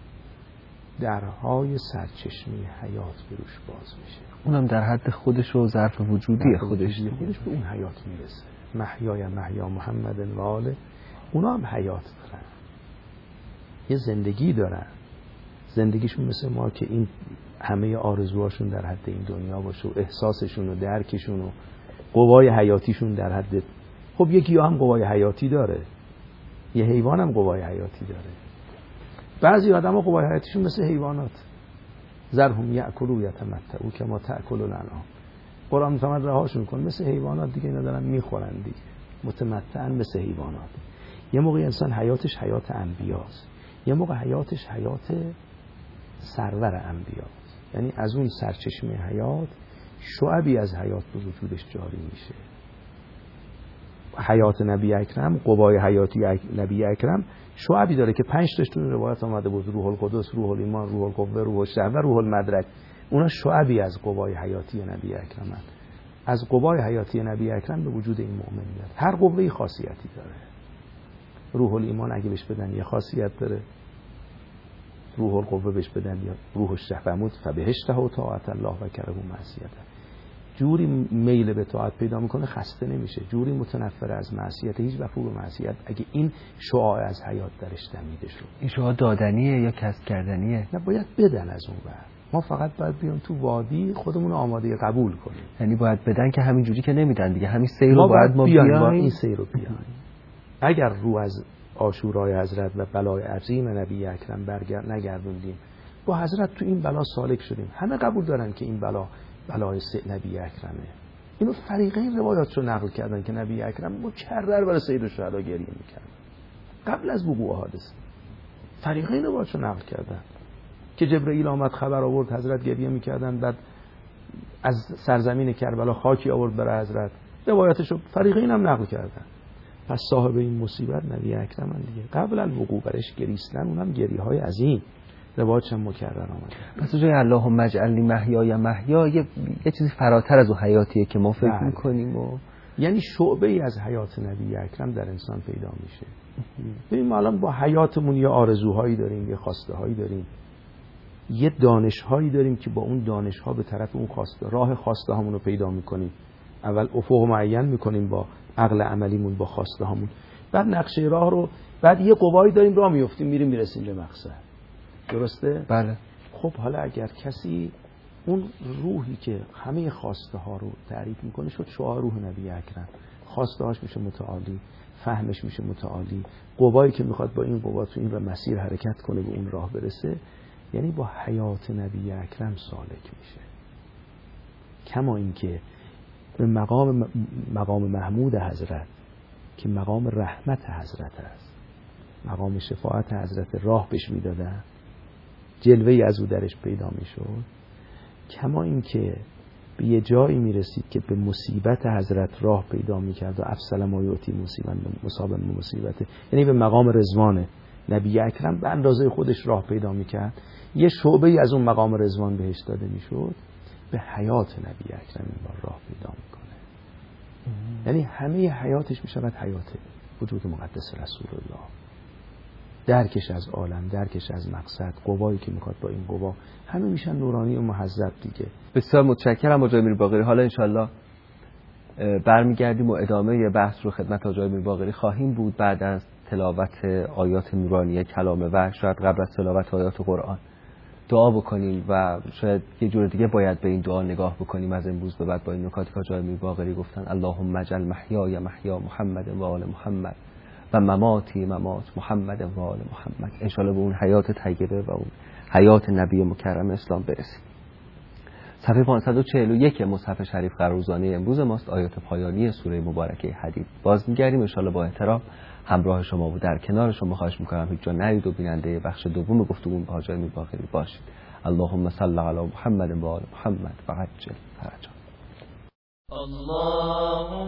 درهای سرچشمه حیات بروش باز میشه، اونم در حد خودش و ظرف وجودی خودش خودش به اون حیات میرسه. محیای محیا محمد و آله، اونا هم حیات دارن، یه زندگی دارن، زندگیشون مثل ما که این همه آرزوهاشون در حد این دنیا باشه و احساسشون و درکشون و قوای حیاتیشون در حد، خب یکی هم قوای حیاتی داره، یه حیوان هم قوای حیاتی داره. بعضی آدم ها قوای حیاتیشون مثل حیوانات، ذرهم یأکلوا یتمتعوا کما تأکل الانعام، قرآن میفهمد رهاشون کن، مثل حیوانات دیگه اینا دارن میخورن دیگه، متمتعن مثل حیوانات. یه موقع انسان حیاتش حیات انبیاست، یه موقع حیاتش حیات سرور انبیاست، یعنی از اون سرچشمه حیات شعبی از حیات به وجودش جاری میشه. حیات نبی اکرم، قوای حیاتی نبی اکرم شعبی داره که پنج تاش تو روایت آمده بود، روح القدس، روح الایمان، روح القوه، روح الشهوه، روح المدرک. اونا شعبی از قوای حیاتی نبی اکرم هست. از قوای حیاتی نبی اکرم به وجود این مؤمن میاد. هر قوه‌ای خاصیتی داره. روح الایمان اگه بهش بدن یه خاصیت داره، روح القوه بهش بدن یا روح الشهوه فبهشته و طاعت الله و کره معصیت، جوری میل به طاعت پیدا میکنه خسته نمیشه، جوری متنفر از معصیت، هیچ وقت به معصیت، اگه این شعاع از حیات درش دمیده شد. این شعاع دادنیه یا کسب کردنیه؟ نه، باید بدن از اون ور. ما فقط باید بیام تو وادی خودمون رو آماده قبول کنیم. یعنی باید بدن که همین جوری که نمیدن دیگه، همین سیر رو باید ما بیایم، با این سیر رو بیایم. اگر رو از عاشورای حضرت و بلای عظیم نبی اکرم برگرد نگردوندیم، با حضرت تو این بلا سالک شدیم، همه قبول دارن که این بلا بلای نبی اکرمه. اینو فریقین روایاتشو نقل کردن که نبی اکرم مکرر برای سید الشهدا گریه میکرد قبل از وقوع حادثه. فریقین روایاتشو نقل کردن که جبرئیل آمد خبر آورد حضرت گریه میکردن، بعد از سرزمین کربلا خاکی آورد برای حضرت، روایاتشو فریقین هم نقل کردن. پس صاحب این مصیبت نبی اکرم دیگه، قبل الوقوع برش گریستن، اونم گریه های عظیم، روایاتش هم مکرر آمده. پس جای اللهم اجعلنی محیای محیا یه, یه چیزی فراتر از اون حیاتیه که ما فکر بله. میکنیم و... یعنی شعبه ای از حیات نبی اکرم در انسان پیدا میشه. ببین ما الان با حیاتمون یه آرزوهایی داریم، یه خواسته هایی داریم، یه دانش هایی داریم که با اون دانش ها به طرف اون خواسته راه خواسته هامون رو پیدا میکنیم. اول افق معین میکنیم با عقل عملیمون، با خواسته هامون، بعد نقشه راه رو، بعد یه قوایی داریم راه میافتیم میریم میرسیم به مقصد. درسته؟ بله. خب حالا اگر کسی اون روحی که همه خواسته ها رو تعریف میکنه شد شعاع روح نبی اکرم، خواسته هاش میشه متعالی، فهمش میشه متعالی، قوایی که میخواد با این قوا تو این و مسیر حرکت کنه به اون راه برسه، یعنی با حیات نبی اکرم سالک میشه. کما اینکه به مقام مقام محمود حضرت که مقام رحمت حضرت است، مقام شفاعت حضرت راه بهش میدادن، جلوه‌ای از او درش پیدا میشد. کما اینکه به یه جایی میرسید که به مصیبت حضرت راه پیدا میکرد و افصل ما یعطی مصیبت مصابن مصیبت، یعنی به مقام رضوان نبی اکرم به اندازه خودش راه پیدا میکرد، یه شعبه‌ای از اون مقام رضوان بهش داده میشد، به حیات نبی اکرم این بار راه پیدا میکنه. یعنی همه حیاتش میشود حیات وجود مقدس رسول الله، درکش از عالم، درکش از مقصد، قوایی که میخواد با این قوا، همه میشن نورانی و محذب دیگه. بسیار متشکرم حاج امیر باقری. حالا انشالله برمیگردیم و ادامه بحث رو خدمت حاج امیر باقری خواهیم بود بعد از تلاوت آیات نورانی کلام وحی، شاید قبل از تلاوت آیات قرآن. دعا بکنیم و شاید یه جور دیگه باید به این دعا نگاه بکنیم از امروز به بعد با این نکاتی که حاج امیر باقری گفتن. اللهم اجعل محیای محیا محمد و آل محمد و مماتی ممات محمد و آل محمد. انشالله به اون حیات طیبه و اون حیات نبی مکرم اسلام برسیم. صفحه پانصد و چهل و یک مصحف شریف قراروزانه امروز ماست، آیات پایانی سوره مبارکه حدید. باز می‌گردیم انشالله با احترام همراه شما و در کنار شما. خواهش می‌کنم هیچ جا نرید و بیننده بخش دوم گفتگو با حاج امیر باقری باشید. اللهم صل علی محمد و آل محمد و عجل فرجا. اللهم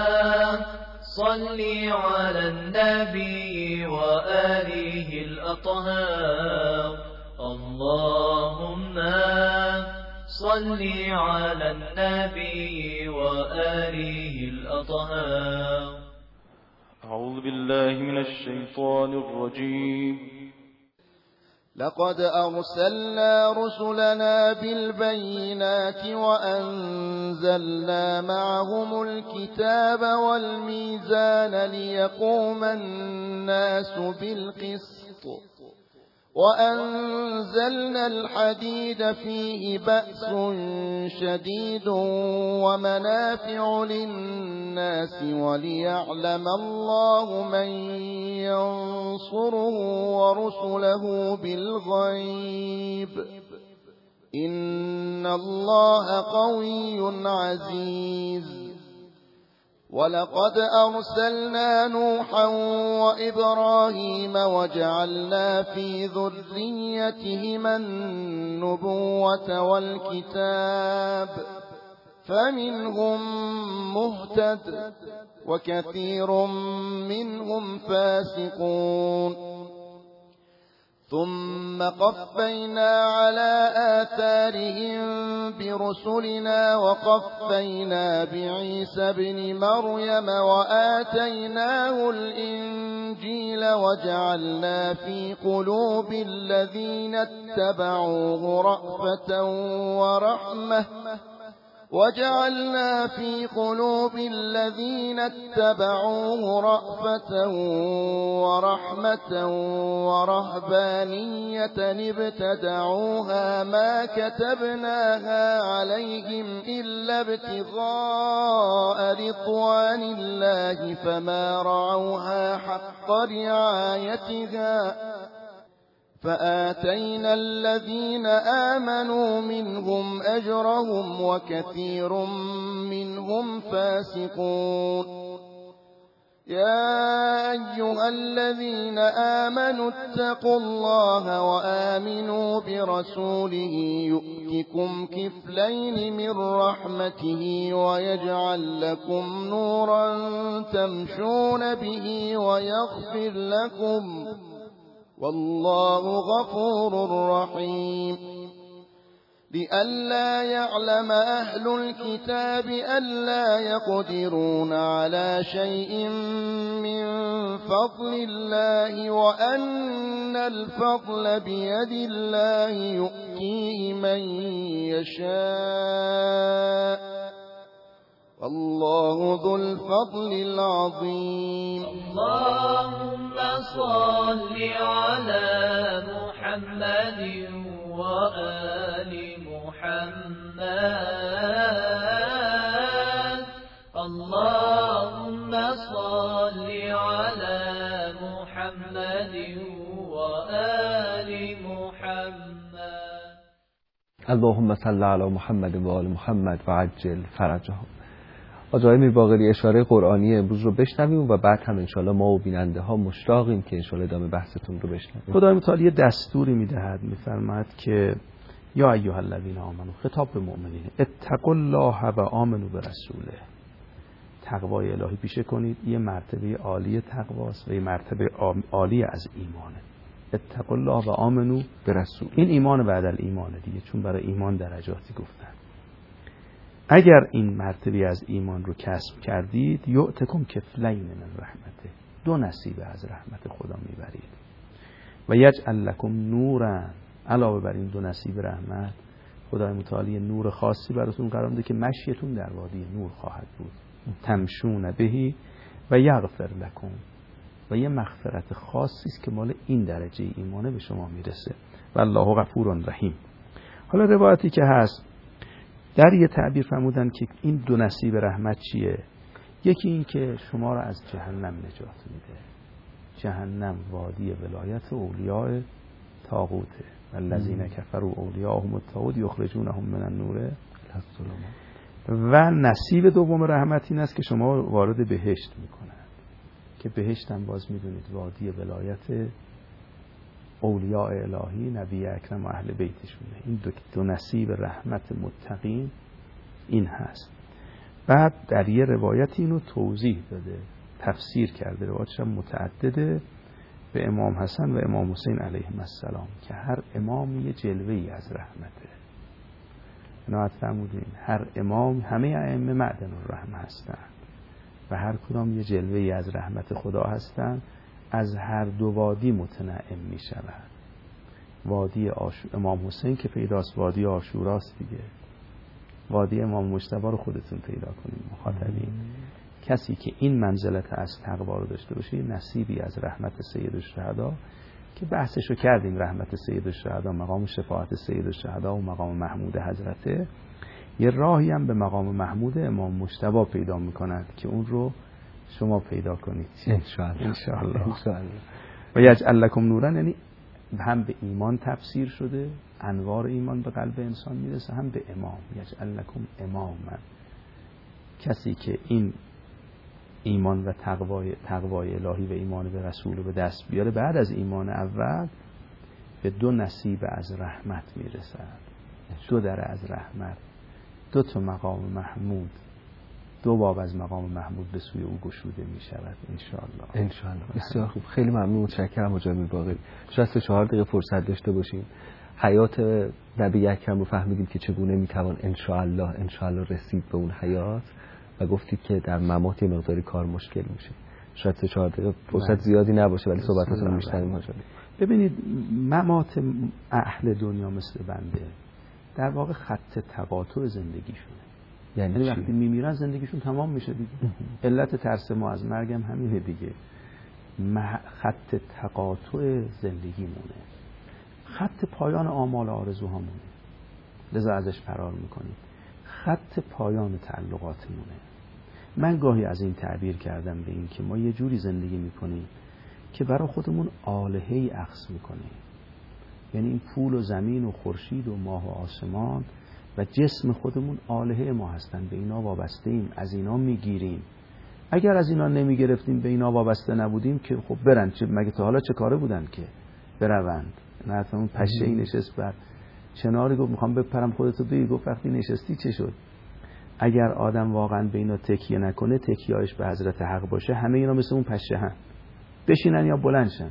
صل على النبي وآله الأطهار. اللهم صل على النبي وآله الأطهار. أعوذ بالله من الشيطان الرجيم. لقد أرسلنا رسلنا بالبينات وأنزلنا معهم الكتاب والميزان ليقوم الناس بالقسط وأنزلنا الحديد فيه بأس شديد ومنافع للناس وليعلم الله من ينصره ورسله بالغيب إن الله قوي عزيز. ولقد أرسلنا نوحا وإبراهيم وجعلنا في ذريتهما النبوة والكتاب فمنهم مهتد وكثير منهم فاسقون. ثم قفينا على آثارهم برسلنا وقفينا بعيسى ابن مريم وآتيناه الإنجيل وجعلنا في قلوب الذين اتبعوه رأفة ورحمة وجعلنا في قلوب الذين اتبعوه رأفة ورحمة ورهبانية ابتدعوها ما كتبناها عليهم إلا ابتغاء رضوان الله فما رعوها حق رعايتها فآتينا الذين آمنوا منهم أجرهم وكثير منهم فاسقون. يا أيها الذين آمنوا اتقوا الله وآمنوا برسوله يؤتكم كفلين من رحمته ويجعل لكم نورا تمشون به ويغفر لكم والله غفور رحيم. لئلا يعلم أهل الكتاب ألا يقدرون على شيء من فضل الله وأن الفضل بيد الله يؤتيه من يشاء والله ذو الفضل العظيم. اللهم صل على محمد وآل محمد. اللهم صل على محمد وآل محمد. اللهم صل على محمد و آل محمد و عجل فرجهم. حاج امیر باقری اشاره قرآنی امروز رو بشنویم و بعد هم انشالله ما و بیننده ها مشتاقیم که انشالله ادامه بحثتون رو بشنویم. خدای متعال یه دستوری میدهد، میفرماید که یا ایها الذین آمنوا، خطاب به مؤمنین، اتقوا الله و آمنوا برسوله. تقوای الهی پیشه کنید. یه مرتبه عالی تقواست و یه مرتبه عالی از ایمانه. اتقوا الله و آمنوا برسول. این ایمان بعد الایمانه دیگه، چون برای ایمان درجاتی گفتن. اگر این مرتبه از ایمان رو کسب کردید یؤتکم کفلین من رحمته، دو نصیبه از رحمت خدا میبرید. و یجعل لکم نورا، علاوه بر این دو نصیب رحمت خدای متعال نور خاصی براتون قرار میده که مشیتون در وادی نور خواهد بود. تمشون بهی و یغفر لکم، و یه مغفرت خاصی است که مال این درجه ایمانه به شما میرسه. والله غفور رحیم. حالا روایتی که هست در یه تعبیر فرمودن که این دو نصیب رحمت چیه؟ یکی این که شما را از جهنم نجات میده. جهنم وادی ولایت اولیاء طاغوته، والذین کفروا اولیاءهم الطاغوت یخرجونهم من النور. و نصیب دوم رحمت این است که شما وارد بهشت میکنند، که بهشت هم باز میدونید وادی ولایت اولیاء الهی نبی اکرم و اهل بیتشونه. این دو, دو نصیب رحمت متقین این هست. بعد در یه روایتی اینو توضیح داده، تفسیر کرده، روایتش هم متعدده، به امام حسن و امام حسین علیهم السلام، که هر امام یه جلوه‌ای از رحمته. عنایت فرمودین هر امام، همه ائمه معدن الرحمه هستند و هر کدام یه جلوه‌ای از رحمت خدا هستند. از هر دو وادی متنعم می شود. وادی آشو... امام حسین که پیداست وادی عاشوراست دیگه. وادی امام مجتبی رو خودتون پیدا کنید مخاطبین. کسی که این منزلت از تقوا رو داشته باشه نصیبی از رحمت سید الشهدا، که بحثشو کردیم، رحمت سید الشهدا، مقام شفاعت سید الشهدا و مقام محمود حضرته، یه راهی هم به مقام محمود امام مجتبی پیدا میکنند که اون رو شما پیدا کنید انشاءالله. انشاءالله. و یجعل لکم نورا، یعنی هم به ایمان تفسیر شده، انوار ایمان به قلب انسان میرسه، هم به امام. یجعل لکم اماما، کسی که این ایمان و تقوای تقوای الهی و ایمان به رسول رو به دست بیاره، بعد از ایمان اول به دو نصیب از رحمت میرسد. دو در از رحمت، دو تا مقام محمود، دو باب از مقام محمود به سوی او گشوده می شود انشاءالله. انشاءالله. بسیار خوب، خیلی ممنون، متشکرم حاج امیر باقری. شاید سه چهار دقیقه فرصت داشته باشیم حیات نبی اکرم رو فهمیدیم که چگونه می توان انشاءالله انشاءالله رسید به اون حیات، و گفتید که در ممات یه مقداری کار مشکل میشه. شاید سه چهار دقیقه فرصت زیادی نباشه ولی صحبتاتون رو میشنویم حاج امیر. ببینید ممات اهل دنیا مثل بنده در واقع خط تقاطع زندگیشونه. یعنی, یعنی وقتی میمیرن زندگیشون تمام میشه دیگه. علت ترس ما از مرگم همینه دیگه. خط تقاطع زندگیمونه، خط پایان آمال آرزوهامونه، لذا ازش فرار میکنیم. خط پایان تعلقاتمونه. من گاهی از این تعبیر کردم به این که ما یه جوری زندگی میکنیم که برای خودمون آلهه‌ای اخذ میکنیم. یعنی این پول و زمین و خورشید و ماه و آسمان و جسم خودمون آلهه ما هستن، به اینا وابسته ایم، از اینا میگیریم. اگر از اینا نمیگرفتیم، به اینا وابسته نبودیم، که خب برن، چه مگه تا حالا چه کاره بودن که بروند؟ نه اصلا اون پشه این نشست بر چناری، گفت میخوام بپرم خودتو بگی، گفت وقتی نشستی چه شد؟ اگر آدم واقعا به اینا تکیه نکنه، تکیه‌اش به حضرت حق باشه، همه اینا مثل اون پشه هم بشینن یا بلندشن.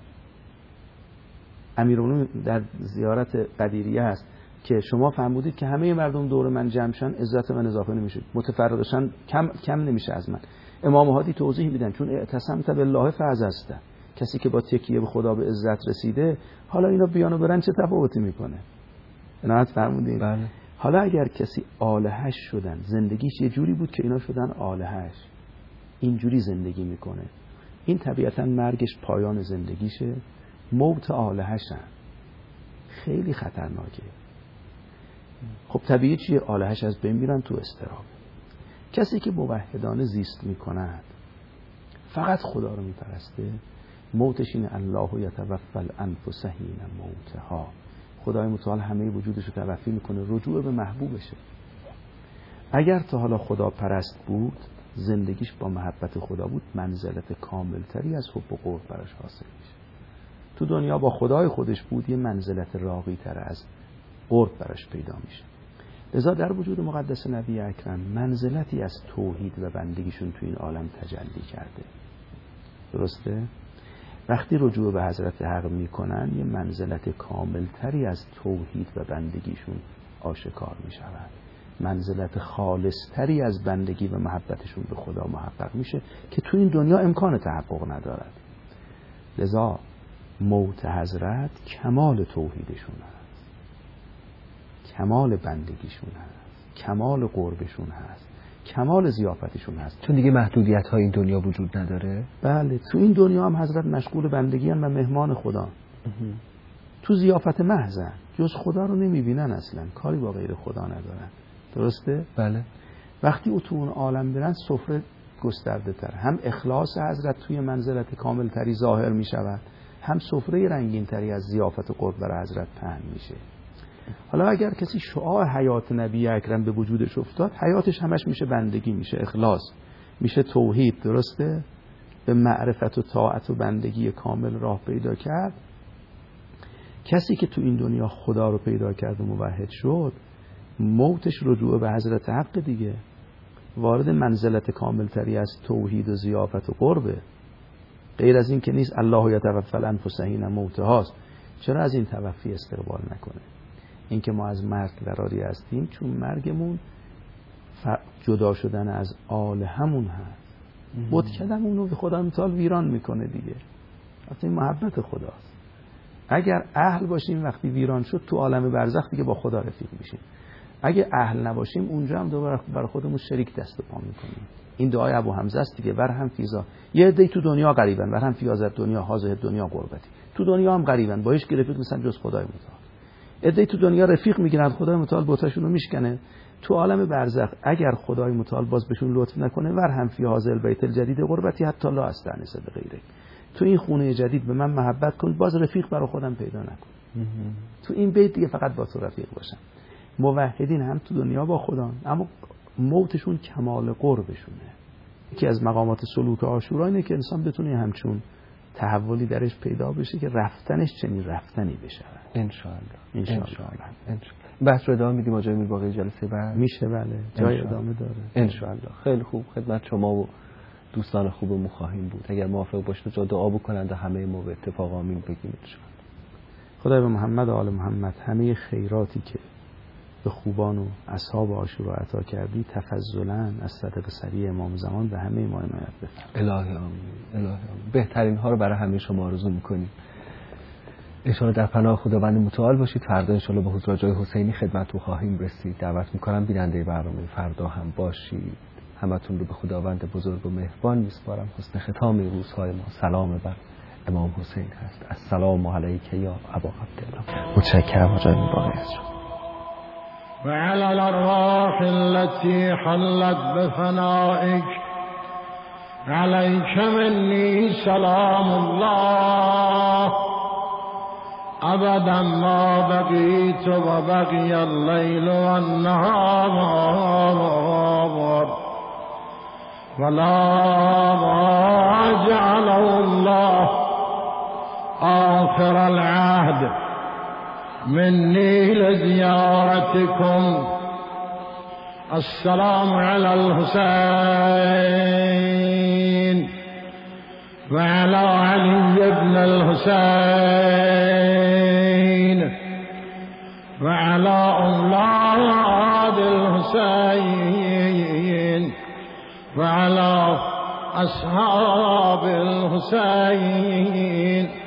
امیرالمومنین در زیارت قدیریه هست که شما فرمودید که همه مردم دور من جمع شن، عزت من اضافه نمیشه، متفرقشن کم کم نمیشه از من. امام هادی توضیح میدن چون اعتصمت بالله فعززت، کسی که با تکیه به خدا به عزت رسیده، حالا اینا بیانو برن چه تفاوتی میکنه؟ عنایت فرمودید. بله. حالا اگر کسی آلهش شدن، زندگیش یه جوری بود که اینا شدن آلهش، اینجوری زندگی میکنه، این طبیعتا مرگش پایان زندگیشه، موت آلهشن، خیلی خطرناکه. خب طبیعی چیه؟ آلهش از بین میرن تو اضطراب. کسی که موحدانه زیست میکند، فقط خدا رو میپرسته، موتش اینه الله یتوفی الانفس حین موتها، خدای متعال همه وجودش رو توفی میکنه، رجوع به محبوبشه. اگر تا حالا خدا پرست بود، زندگیش با محبت خدا بود، منزلت کاملتری از حب و قرب براش حاصل میشه. تو دنیا با خدای خودش بود، یه منزلت راقی تر از قرب براش پیدا میشه. لذا در وجود مقدس نبی اکرم منزلتی از توحید و بندگیشون تو این عالم تجلی کرده. درسته؟ وقتی رجوع به حضرت حق میکنن، یه منزلت کاملتری از توحید و بندگیشون آشکار میشود، منزلت خالصتری از بندگی و محبتشون به خدا محقق میشه که تو این دنیا امکان تحقق ندارد. لذا موت حضرت کمال توحیدشون هست، کمال بندگیشون هست، کمال قربشون هست، کمال ضیافتشون هست. چون دیگه محدودیت های این دنیا وجود نداره. بله، تو این دنیا هم حضرت مشغول بندگی هم و مهمان خدا. تو ضیافت محضن، جز خدا رو نمیبینن، اصلا کاری با غیر خدا ندارن. درسته؟ بله. وقتی او تو اون عالم برن سفره گسترده تر، هم اخلاص حضرت توی منزلت کامل تری ظاهر می شود، هم سفره رنگین تری از ضیافت و قرب بر حضرت پهن میشه. حالا اگر کسی شعاع حیات نبی اکرم به وجودش افتاد، حیاتش همش میشه بندگی، میشه اخلاص، میشه توحید. درسته؟ به معرفت و طاعت و بندگی کامل راه پیدا کرد. کسی که تو این دنیا خدا رو پیدا کرد و موحد شد، موتش رجوع به حضرت حق دیگه، وارد منزلت کامل تری از توحید و ضیافت و قربه. غیر از این که نیست. الله یتوفی الانفس حین موتهاست. چرا از این توفی استقبال نکنه؟ این که ما از مرگ قراری هستیم چون مرگمون جدا شدن از آل همون هست. بود کدم اونو به خدا متعال ویران میکنه دیگه. این محبت خداست. اگر اهل باشیم وقتی ویران شد تو عالم برزخ دیگه با خدا رفیق میشیم. اگه اهل نباشیم اونجا هم دوباره برای خودمون شریک دست و پا میکنیم. این دعای ابو حمزه است دیگه. ور هم فیزا، یه عده تو دنیا غریبن، ور هم فیازت دنیا حاضر دنیا قربتی. تو دنیا هم غریبن، با هیچ کی رفیق نیستن جز خدای متعال. عده تو دنیا رفیق میگیرن، خدای متعال بتاشون رو میشکنه. تو عالم برزخ اگر خدای متعال باز بهشون لطف نکنه، ور هم فی حاضر بیت الجدید قربتی حتی لا استانس به غیره. تو این خونه جدید به من محبت کن، باز رفیق برای خودم پیدا نکن. تو این بیت دیگه فقط با تو رفیق باشم. موحدین هم تو دنیا با خدا، اما موتشون کمال قربشونه. یکی از مقامات سلوک عاشورا اینه که انسان بتونه همچون تحولی درش پیدا بشه که رفتنش چنین رفتنی بشه. ان شاء الله. ان شاء الله. بحث رو ادامه میدیم آجای میر باقی جلسه بعد. میشه بله. جای ادامه داره. ان شاء الله. خیلی خوب. خدمت شما و دوستان خوبمون خواهیم بود. اگر موافق باشید جا دعا بکنند و همه ما به اتفاق آمین بگیم ان شاء الله. خدای به محمد و آل محمد همه خیراتی که به خوبان و اصحاب عاشورا عطا کردی تفضلا از صدق سریع امام زمان به همه ما عنایت بفرما. الهی آمین. الهی آمین. بهترین ها رو برای همه شما آرزو میکنیم. ان شاء الله در پناه خداوند متعال باشید. فردا ان شاء الله به حضور جای حسینی خدمتتون خواهیم رسید. دعوت میکنم بیننده برنامه فردا هم باشید. همتون رو به خداوند بزرگ و مهربان میسپارم. حسن ختام روزهای ما سلام بر امام حسین هست. السلام علیک یا ابا عبدالله. متشکرم آقای باقی شما. وعلى الأرواح التي حلت بفنائك عليك مني سلام الله أبدا ما بقيت وبقي الليل والنهار ولا ما جعله الله آخر العهد مني لزيارتكم. السلام على الحسين وعلى علي بن الحسين وعلى أولاد الحسين وعلى أصحاب الحسين